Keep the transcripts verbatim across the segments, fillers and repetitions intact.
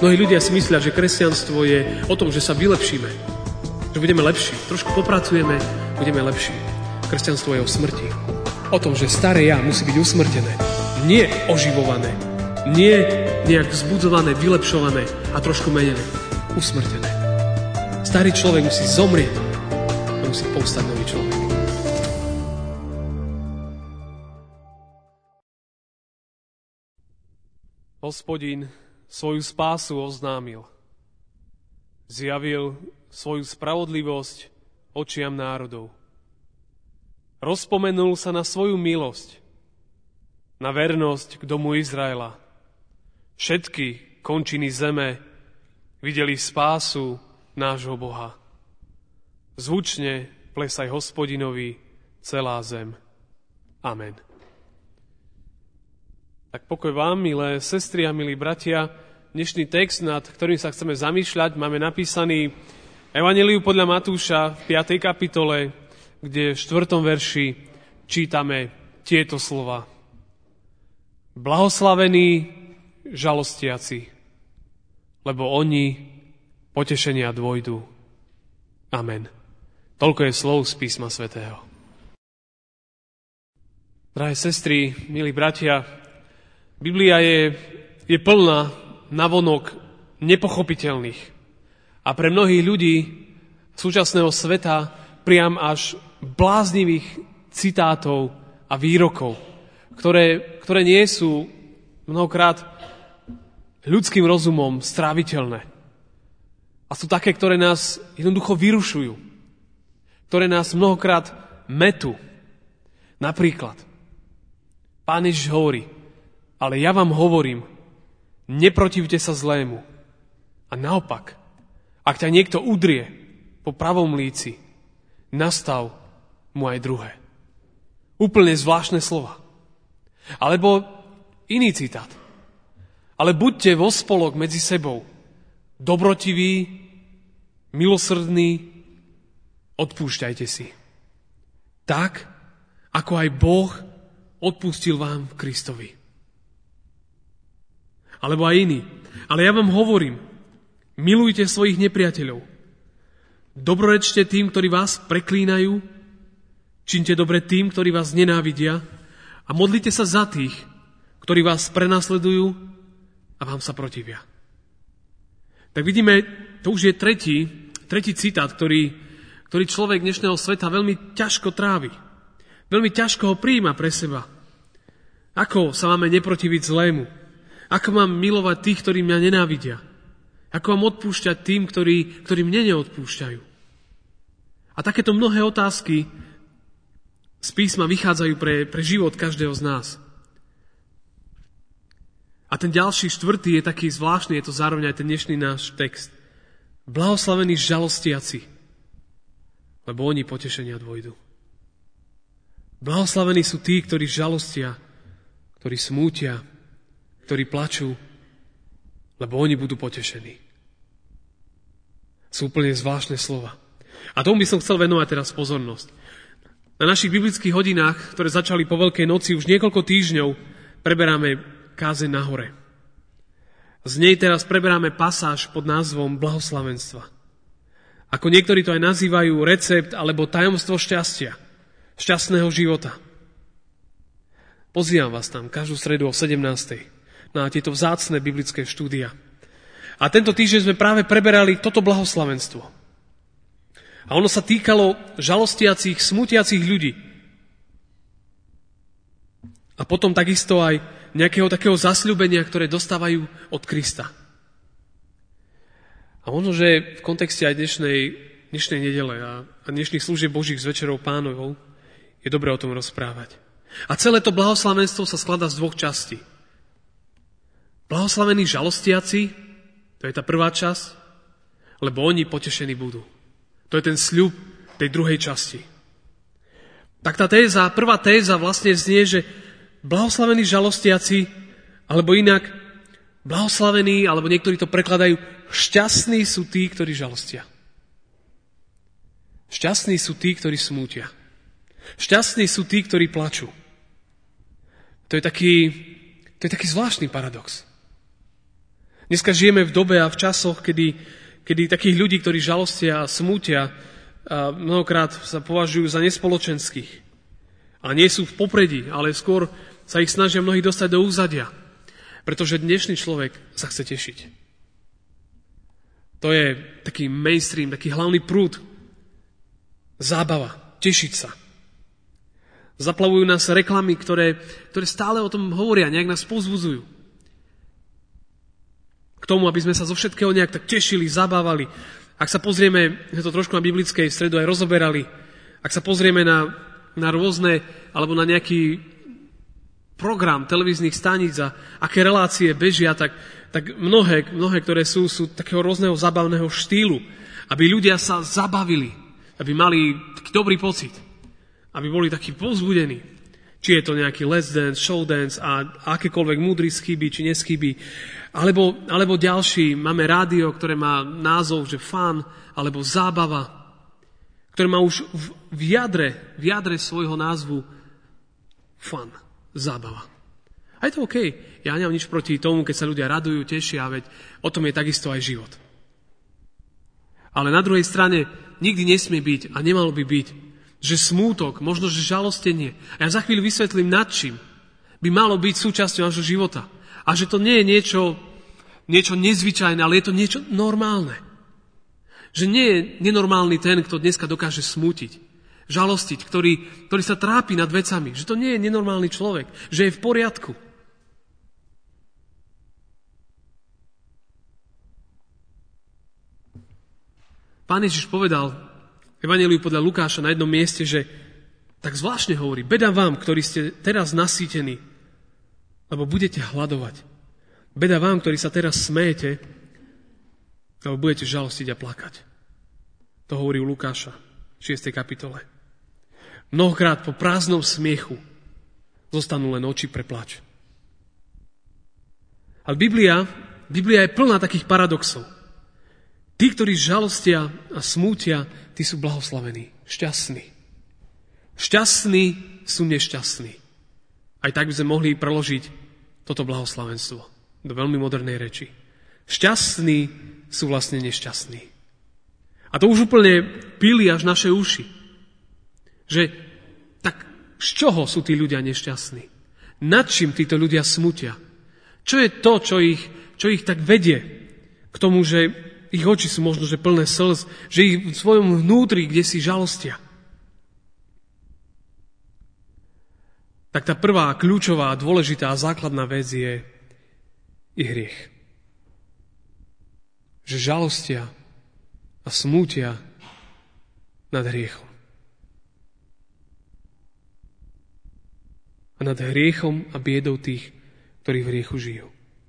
Mnohí ľudia si myslia, že kresťanstvo je o tom, že sa vylepšíme, že budeme lepší. Trošku popracujeme, budeme lepší. Kresťanstvo je o smrti. O tom, že staré ja musí byť usmrtené. Nie oživované. Nie nejak vzbudzované, vylepšované a trošku menené. Usmrtené. Starý človek musí zomrieť a musí povstať nový človek. Hospodin svoju spásu oznámil. Zjavil svoju spravodlivosť očiam národov. Rozpomenul sa na svoju milosť, na vernosť k domu Izraela. Všetky končiny zeme videli spásu nášho Boha. Zvučne plesaj Hospodinovi celá zem. Amen. Tak pokoj vám, milé sestry a milí bratia. Dnešný text, nad ktorým sa chceme zamýšľať, máme napísaný Evanjeliu podľa Matúša v piatej kapitole, kde v štvrtom verši čítame tieto slova. Blahoslavení žalostiaci, lebo oni potešenia dôjdu. Amen. Toľko je slov z písma svätého. Drahé sestry, milí bratia, Biblia je, je plná navonok nepochopiteľných a pre mnohých ľudí súčasného sveta priam až bláznivých citátov a výrokov, ktoré, ktoré nie sú mnohokrát ľudským rozumom stráviteľné. A sú také, ktoré nás jednoducho vyrušujú, ktoré nás mnohokrát metú. Napríklad, Pán Ježiš hovorí, ale ja vám hovorím, neprotivte sa zlému. A naopak, ak ťa niekto udrie po pravom líci, nastav mu aj druhé. Úplne zvláštne slova. Alebo iný citát. Ale buďte vo spolok medzi sebou dobrotiví, milosrdní, odpúšťajte si. Tak, ako aj Boh odpustil vám v Kristovi. Alebo aj iný. Ale ja vám hovorím, milujte svojich nepriateľov. Dobrorečte tým, ktorí vás preklínajú, činte dobre tým, ktorí vás nenávidia a modlite sa za tých, ktorí vás prenasledujú a vám sa protivia. Tak vidíme, to už je tretí, tretí citát, ktorý, ktorý človek dnešného sveta veľmi ťažko trávi. Veľmi ťažko ho prijíma pre seba. Ako sa máme neprotiviť zlému? Ako mám milovať tých, ktorí mňa nenávidia? Ako mám odpúšťať tým, ktorí, ktorí mne neodpúšťajú? A takéto mnohé otázky z písma vychádzajú pre, pre život každého z nás. A ten ďalší, štvrtý, je taký zvláštny, je to zároveň aj ten dnešný náš text. Blahoslavení žalostiaci, lebo oni potešenia dôjdu. Blahoslavení sú tí, ktorí žalostia, ktorí smútia, ktorí plačú, lebo oni budú potešení. Sú úplne zvláštne slova. A tomu by som chcel venovať teraz pozornosť. Na našich biblických hodinách, ktoré začali po Veľkej noci, už niekoľko týždňov preberáme kázeň na hore. Z nej teraz preberáme pasáž pod názvom blahoslavenstva. Ako niektorí to aj nazývajú recept alebo tajomstvo šťastia, šťastného života. Pozývam vás tam každú stredu o sedemnástej na tieto vzácne biblické štúdia. A tento týždeň sme práve preberali toto blahoslavenstvo. A ono sa týkalo žalostiacich, smutiacich ľudí. A potom takisto aj nejakého takého zasľúbenia, ktoré dostávajú od Krista. A možno, že v kontexte aj dnešnej, dnešnej nedele a, a dnešných služieb Božích s Večerou Pánovou je dobré o tom rozprávať. A celé to blahoslavenstvo sa skladá z dvoch častí. Blahoslavení žalostiaci, to je tá prvá časť, lebo oni potešení budú. To je ten sľub tej druhej časti. Tak tá téza, prvá téza vlastne znie, že blahoslavení žalostiaci, alebo inak, blahoslavení, alebo niektorí to prekladajú, šťastní sú tí, ktorí žalostia. Šťastní sú tí, ktorí smútia. Šťastní sú tí, ktorí plačú. To je taký, to je taký zvláštny paradox. Dneska žijeme v dobe a v časoch, kedy, kedy takých ľudí, ktorí žalostia a smútia, a mnohokrát sa považujú za nespoločenských. A nie sú v popredí, ale skôr sa ich snažia mnohí dostať do úzadia. Pretože dnešný človek sa chce tešiť. To je taký mainstream, taký hlavný prúd. Zábava, tešiť sa. Zaplavujú nás reklamy, ktoré, ktoré stále o tom hovoria, nejak nás povzbudzujú. K tomu, aby sme sa zo všetkého nejak tak tešili, zabávali. Ak sa pozrieme, je to trošku na biblickej stredu aj rozoberali, ak sa pozrieme na, na rôzne, alebo na nejaký program televíznych staníc a aké relácie bežia, tak, tak mnohé, mnohé, ktoré sú, sú takého rôzneho zabavného štýlu, aby ľudia sa zabavili, aby mali taký dobrý pocit, aby boli takí povzbudení. Či je to nejaký let's dance, show dance a akékoľvek múdry schýby, či neschýby. Alebo, alebo ďalší, máme rádio, ktoré má názov, že fun, alebo zábava, ktoré má už v, v jadre, v jadre svojho názvu fun, zábava. A je to OK. Ja nemám nič proti tomu, keď sa ľudia radujú, tešia, veď o tom je takisto aj život. Ale na druhej strane nikdy nesmie byť a nemalo by byť, že smútok, možno, že žalostenie, a ja za chvíľu vysvetlím nad čím, by malo byť súčasťou nášho života. A že to nie je niečo, niečo nezvyčajné, ale je to niečo normálne. Že nie je nenormálny ten, kto dneska dokáže smútiť, žalostiť, ktorý, ktorý sa trápi nad vecami. Že to nie je nenormálny človek, že je v poriadku. Pán Ježiš povedal Evanjeliu podľa Lukáša na jednom mieste, že tak zvláštne hovorí, beda vám, ktorí ste teraz nasýtení, lebo budete hladovať. Beda vám, ktorí sa teraz smejete, lebo budete žalostiť a plakať. To hovorí u Lukáša v šiestej kapitole. Mnohokrát po prázdnom smiechu zostanú len oči pre plač. Ale Biblia, Biblia je plná takých paradoxov. Tí, ktorí žalostia a smútia, tí sú blahoslavení, šťastní. Šťastní sú nešťastní. Aj tak by sme mohli preložiť toto blahoslavenstvo do veľmi modernej reči. Šťastní sú vlastne nešťastní. A to už úplne píli až naše uši. Že tak z čoho sú tí ľudia nešťastní? Nad čím títo ľudia smutia? Čo je to, čo ich, čo ich tak vedie k tomu, že ich oči sú možno, že plné slz, že ich v svojom vnútri, kde si žalostia. Tak tá prvá, kľúčová, dôležitá a základná vec je, je hriech. Že žalostia a smútia nad hriechom. A nad hriechom a biedou tých, ktorí v hriechu žijú.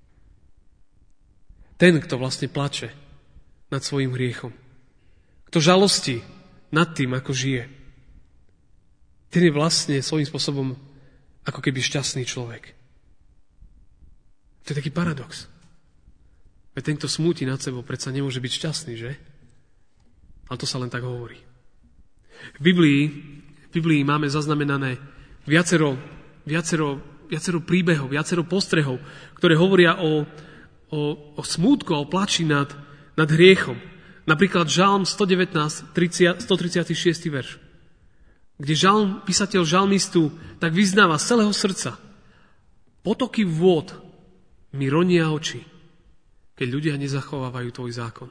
Ten, kto vlastne plače nad svojím hriechom. Kto žalostí nad tým, ako žije. Ten je vlastne svojím spôsobom ako keby šťastný človek. To je taký paradox. Veď ten, kto smúti nad sebou, predsa nemôže byť šťastný, že? Ale to sa len tak hovorí. V Biblii, v Biblii máme zaznamenané viacero, viacero, viacero príbehov, viacero postrehov, ktoré hovoria o, o, o smútku a o plači nad nad hriechom. Napríklad Žalm sto devätnásť, stotridsiaty verš, kde žalm, písateľ žalmistu tak vyznáva z celého srdca: potoky vôd mi ronia oči, keď ľudia nezachovávajú tvoj zákon.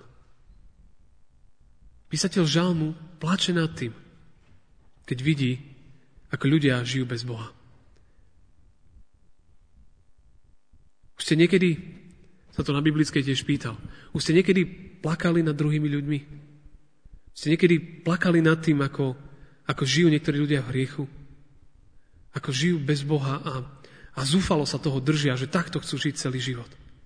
Písateľ žalmu plače nad tým, keď vidí, ako ľudia žijú bez Boha. Už ste niekedy sa to na biblickej tiež pýtal. Už ste niekedy plakali nad druhými ľuďmi? Ste niekedy plakali nad tým, ako, ako žijú niektorí ľudia v hriechu? Ako žijú bez Boha a, a zúfalo sa toho držia, že takto chcú žiť celý život.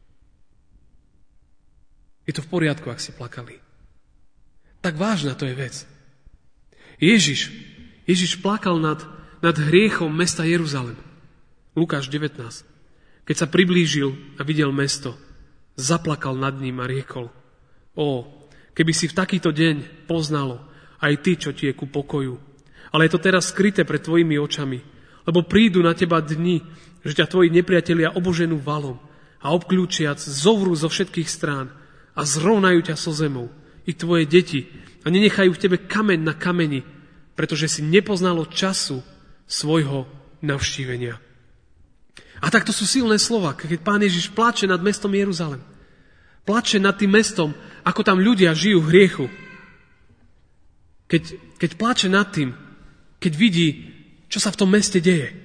Je to v poriadku, ak si plakali. Tak vážna to je vec. Ježiš, Ježiš plakal nad, nad hriechom mesta Jeruzalem. Lukáš devätnásť. Keď sa priblížil a videl mesto, zaplakal nad ním a riekol: Ó, keby si v takýto deň poznalo aj ty, čo ti je ku pokoju. Ale je to teraz skryté pred tvojimi očami, lebo prídu na teba dni, že ťa tvoji nepriatelia oboženú valom a obkľúčiac zovrú zo všetkých strán a zrovnajú ťa so zemou i tvoje deti a nenechajú v tebe kameň na kameni, pretože si nepoznalo času svojho navštívenia. A takto sú silné slova, keď Pán Ježiš plače nad mestom Jeruzalem. Plače nad tým mestom, ako tam ľudia žijú v hriechu. Keď, keď plače nad tým, keď vidí, čo sa v tom meste deje.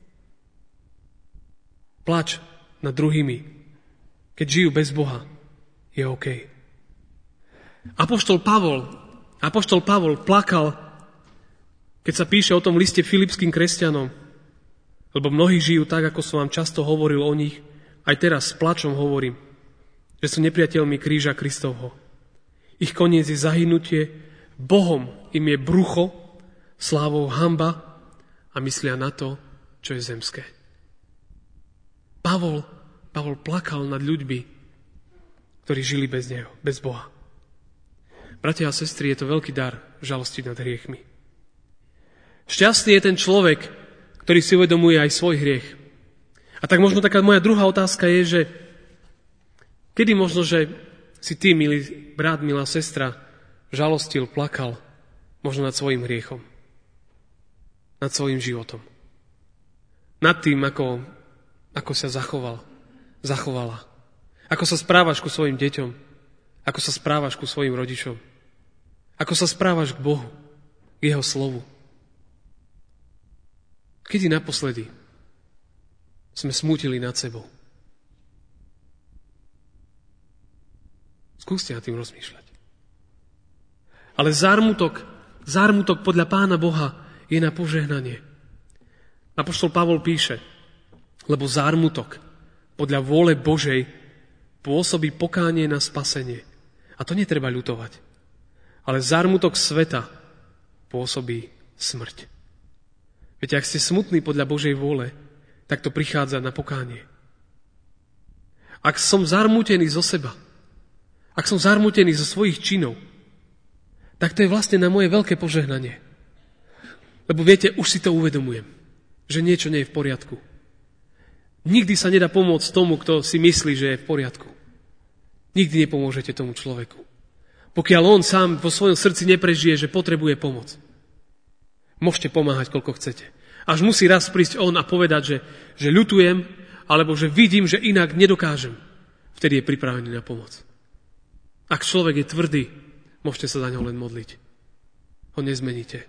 Plač nad druhými, keď žijú bez Boha, je OK. Apoštol Pavol, apoštol Pavol plakal, keď sa píše o tom liste filipským kresťanom, lebo mnohí žijú tak, ako som vám často hovoril o nich, aj teraz s plačom hovorím, že sú nepriateľmi kríža Kristovho. Ich koniec je zahynutie, Bohom im je brucho, slávou hanba a myslia na to, čo je zemské. Pavol, Pavol plakal nad ľuďmi, ktorí žili bez neho, bez Boha. Bratia a sestry, je to veľký dar žalosti nad hriechmi. Šťastný je ten človek, ktorý si uvedomuje aj svoj hriech. A tak možno taká moja druhá otázka je, že kedy možno, že si ty, milý brat, milá sestra, žalostil, plakal možno nad svojim hriechom, nad svojim životom. Nad tým, ako, ako sa zachoval, zachovala. Ako sa správaš ku svojim deťom, ako sa správaš ku svojim rodičom, ako sa správaš k Bohu, k Jeho slovu. Kedy naposledy sme smútili nad sebou? Skúste nad tým rozmýšľať. Ale zármutok, zármutok podľa Pána Boha je na požehnanie. Apoštol Pavol píše, lebo zármutok podľa vôle Božej pôsobí pokánie na spasenie. A to netreba ľutovať. Ale zármutok sveta pôsobí smrť. Viete, ak ste smutní podľa Božej vôle, tak to prichádza na pokánie. Ak som zarmútený zo seba, ak som zarmútený zo svojich činov, tak to je vlastne na moje veľké požehnanie. Lebo viete, už si to uvedomujem, že niečo nie je v poriadku. Nikdy sa nedá pomôcť tomu, kto si myslí, že je v poriadku. Nikdy nepomôžete tomu človeku. Pokiaľ on sám vo svojom srdci neprežije, že potrebuje pomoc. Môžete pomáhať, koľko chcete. Až musí raz prísť on a povedať, že, že ľutujem, alebo že vidím, že inak nedokážem. Vtedy je pripravený na pomoc. Ak človek je tvrdý, môžete sa za ňo len modliť. Ho nezmeníte.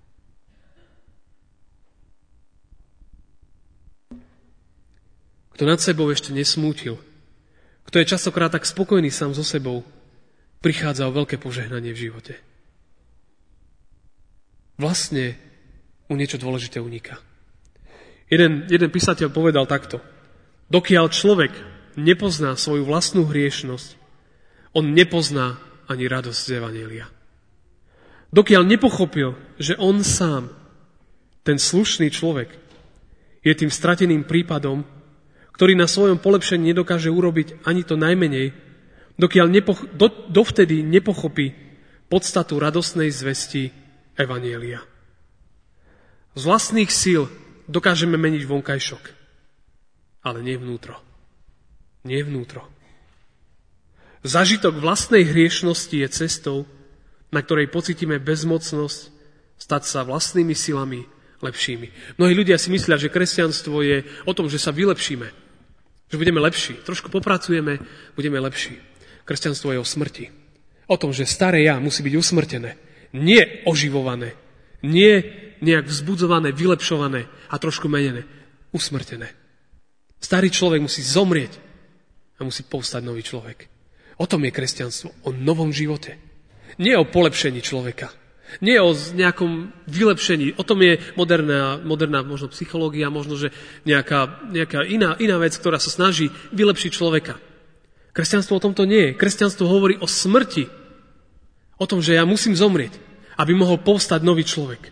Kto nad sebou ešte nesmútil, kto je častokrát tak spokojný sám so sebou, prichádza o veľké požehnanie v živote. Vlastne mu niečo dôležité uniká. Jeden, jeden písateľ povedal takto. Dokiaľ človek nepozná svoju vlastnú hriešnosť, on nepozná ani radosť z evanjelia. Dokiaľ nepochopil, že on sám, ten slušný človek, je tým strateným prípadom, ktorý na svojom polepšení nedokáže urobiť ani to najmenej, dokiaľ nepoch- do, dovtedy nepochopí podstatu radostnej zvesti evanjelia. Z vlastných síl dokážeme meniť vonkajšok, ale nie vnútro. Nie vnútro. Zažitok vlastnej hriešnosti je cestou, na ktorej pocítime bezmocnosť stať sa vlastnými silami lepšími. Mnohí ľudia si myslia, že kresťanstvo je o tom, že sa vylepšíme, že budeme lepší. Trošku popracujeme, budeme lepší. Kresťanstvo je o smrti. O tom, že staré ja musí byť usmrtené. Nie oživované. Nie nejak vzbudzované, vylepšované a trošku menené. Usmrtené. Starý človek musí zomrieť a musí povstať nový človek. O tom je kresťanstvo. O novom živote. Nie o polepšení človeka. Nie o nejakom vylepšení. O tom je moderná, moderná možno psychológia, možno, že nejaká, nejaká iná, iná vec, ktorá sa snaží vylepšiť človeka. Kresťanstvo o tomto nie je. Kresťanstvo hovorí o smrti. O tom, že ja musím zomrieť, aby mohol povstať nový človek.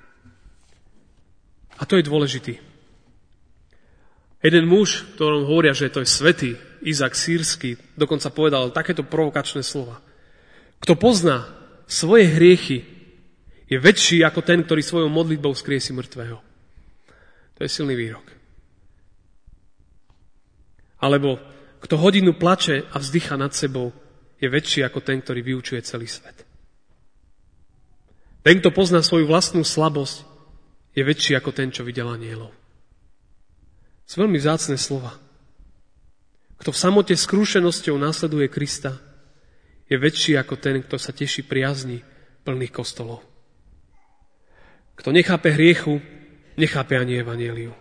A to je dôležitý. Jeden muž, ktorom hovoria, že to je svätý, Izak Sírsky, dokonca povedal takéto provokačné slova. Kto pozná svoje hriechy, je väčší ako ten, ktorý svojou modlitbou skriesí mŕtvého. To je silný výrok. Alebo Kto hodinu plače a vzdycha nad sebou, je väčší ako ten, ktorý vyučuje celý svet. Ten, kto pozná svoju vlastnú slabosť, je väčší ako ten, čo videl anjelov. Sú veľmi vzácne slova. Kto v samote s krúšenosťou následuje Krista, je väčší ako ten, kto sa teší priazni plných kostolov. Kto nechápe hriechu, nechápe ani evanjeliu.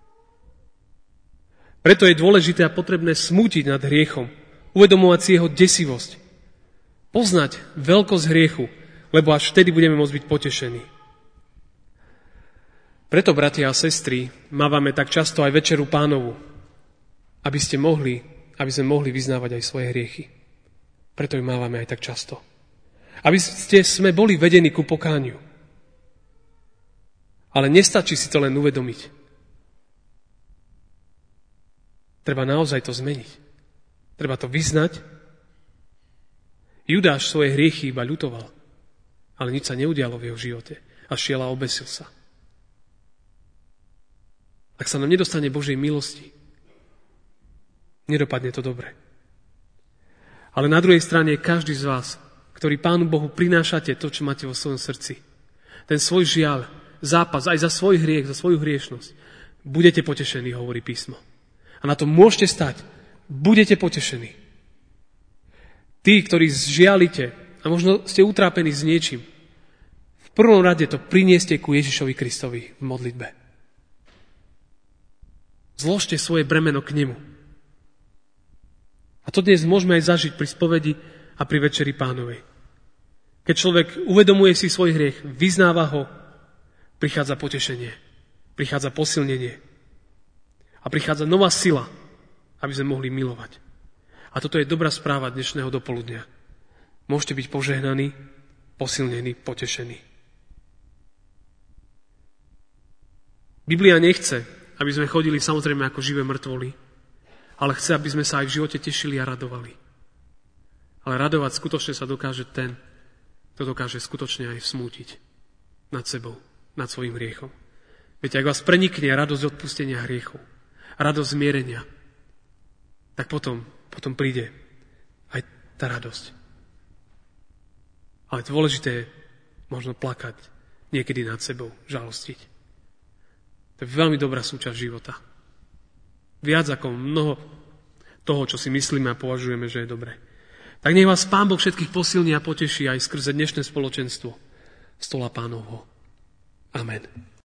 Preto je dôležité a potrebné smútiť nad hriechom, uvedomovať si jeho desivosť, poznať veľkosť hriechu, lebo až vtedy budeme môcť byť potešení. Preto, bratia a sestry, mávame tak často aj večeru Pánovu, aby ste mohli, aby sme mohli vyznávať aj svoje hriechy. Preto ju mávame aj tak často. Aby ste sme boli vedení ku pokániu. Ale nestačí si to len uvedomiť. Treba naozaj to zmeniť. Treba to vyznať. Judáš svoje hriechy iba ľutoval, ale nič sa neudialo v jeho živote a šiel a obesil sa. Ak sa nám nedostane Božej milosti, nedopadne to dobre. Ale na druhej strane každý z vás, ktorý Pánu Bohu prinášate to, čo máte vo svojom srdci, ten svoj žiaľ, zápas aj za svoj hriech, za svoju hriešnosť, budete potešení, hovorí písmo. A na to môžete stať. Budete potešení. Tí, ktorí žialite a možno ste utrápení s niečím, v prvom rade to prinieste ku Ježišovi Kristovi v modlitbe. Zložte svoje bremeno k nemu. A to dnes môžeme aj zažiť pri spovedi a pri večeri Pánovej. Keď človek uvedomuje si svoj hriech, vyznáva ho, prichádza potešenie, prichádza posilnenie a prichádza nová sila, aby sme mohli milovať. A toto je dobrá správa dnešného dopoludnia. Môžete byť požehnaní, posilnení, potešení. Biblia nechce, aby sme chodili samozrejme ako živé mŕtvoly, ale chce, aby sme sa aj v živote tešili a radovali. Ale radovať skutočne sa dokáže ten, kto dokáže skutočne aj smútiť nad sebou, nad svojím hriechom. Viete, ak vás prenikne radosť odpustenia hriechov, radosť zmierenia, tak potom, potom príde aj tá radosť. Ale dôležité je možno plakať niekedy nad sebou, žalostiť. To je veľmi dobrá súčasť života. Viac ako mnoho toho, čo si myslíme a považujeme, že je dobré. Tak nech vás Pán Boh všetkých posilní a poteší aj skrze dnešné spoločenstvo stola Pánovho. Amen.